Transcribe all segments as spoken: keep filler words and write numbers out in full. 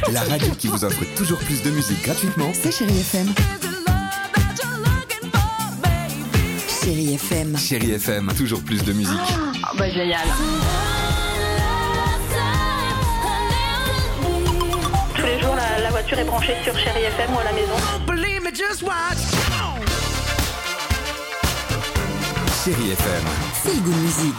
La radio qui vous offre toujours plus de musique gratuitement, c'est Chérie F M. Chérie F M. Chérie F M, toujours plus de musique. Oh, bah génial. Tous les jours, la, la voiture est branchée sur Chérie F M ou à la maison. Chérie F M. Feel Good Music.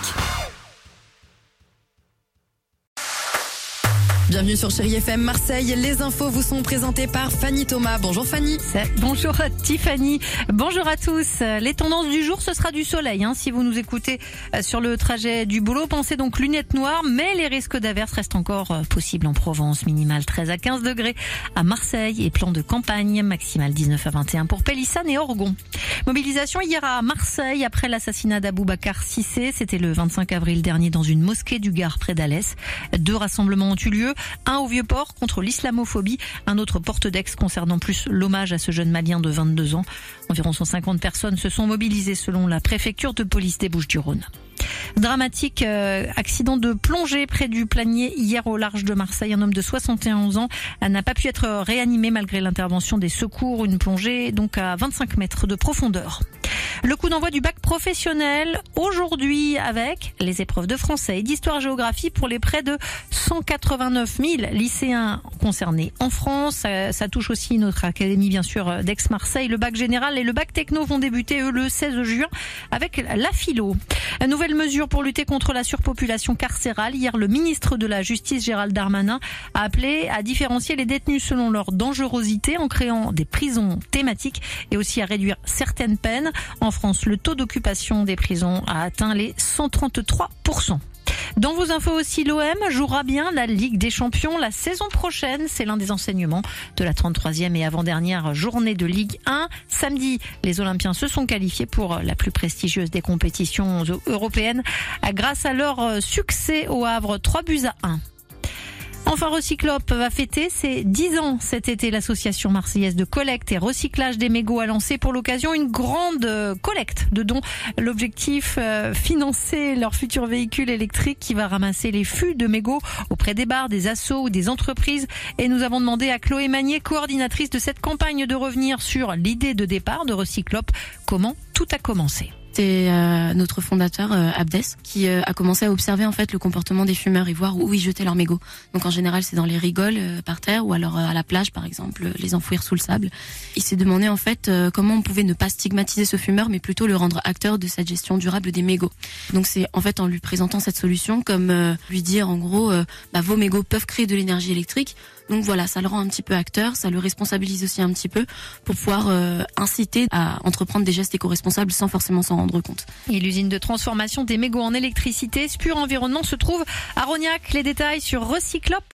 Bienvenue sur Chérie F M Marseille. Les infos vous sont présentées par Fanny Thomas. Bonjour Fanny. Bonjour Tiffany. Bonjour à tous. Les tendances du jour, ce sera du soleil. Hein. Si vous nous écoutez sur le trajet du boulot, pensez donc lunettes noires. Mais les risques d'averses restent encore possibles en Provence. Minimal treize à quinze degrés à Marseille et plan de campagne. Maximal dix-neuf à vingt et un pour Pélissane et Orgon. Mobilisation hier à Marseille après l'assassinat d'Aboubacar Cissé. C'était le vingt-cinq avril dernier dans une mosquée du Gard près d'Alès. Deux rassemblements ont eu lieu. Un au Vieux-Port contre l'islamophobie, un autre porte d'Aix concernant plus l'hommage à ce jeune Malien de vingt-deux ans. Environ cent cinquante personnes se sont mobilisées selon la préfecture de police des Bouches-du-Rhône. Dramatique euh, accident de plongée près du Planier hier au large de Marseille. Un homme de soixante et onze ans n'a pas pu être réanimé malgré l'intervention des secours. Une plongée donc à vingt-cinq mètres de profondeur. Le coup d'envoi du bac professionnel aujourd'hui avec les épreuves de français et d'histoire-géographie pour les près de cent quatre-vingt-neuf mille lycéens concernés en France. Ça, ça touche aussi notre académie bien sûr d'Aix-Marseille. Le bac général et le bac techno vont débuter eux le seize juin avec la philo. Une nouvelle mesure pour lutter contre la surpopulation carcérale. Hier, le ministre de la Justice Gérald Darmanin a appelé à différencier les détenus selon leur dangerosité en créant des prisons thématiques et aussi à réduire certaines peines. En France, le taux d'occupation des prisons a atteint les cent trente-trois pour cent. Dans vos infos aussi, l'O M jouera bien la Ligue des Champions la saison prochaine. C'est l'un des enseignements de la trente-troisième et avant-dernière journée de Ligue un. Samedi, les Olympiens se sont qualifiés pour la plus prestigieuse des compétitions européennes grâce à leur succès au Havre, trois buts à un. Enfin, Recyclop va fêter ses dix ans cet été. L'association marseillaise de collecte et recyclage des mégots a lancé pour l'occasion une grande collecte de dons. L'objectif, euh, financer leur futur véhicule électrique qui va ramasser les fûts de mégots auprès des bars, des assos ou des entreprises. Et nous avons demandé à Chloé Magnier, coordinatrice de cette campagne, de revenir sur l'idée de départ de Recyclop. Comment tout a commencé? C'est euh, notre fondateur euh, Abdes qui euh, a commencé à observer en fait le comportement des fumeurs et voir où ils jetaient leurs mégots. Donc en général c'est dans les rigoles euh, par terre ou alors euh, à la plage par exemple, euh, les enfouir sous le sable. Il s'est demandé en fait euh, comment on pouvait ne pas stigmatiser ce fumeur mais plutôt le rendre acteur de cette gestion durable des mégots. Donc c'est en fait en lui présentant cette solution comme euh, lui dire en gros euh, bah, vos mégots peuvent créer de l'énergie électrique. Donc voilà, ça le rend un petit peu acteur, ça le responsabilise aussi un petit peu pour pouvoir euh, inciter à entreprendre des gestes éco-responsables sans forcément s'en rendre compte. Et l'usine de transformation des mégots en électricité Spur Environnement se trouve à Rognac. Les détails sur recyclop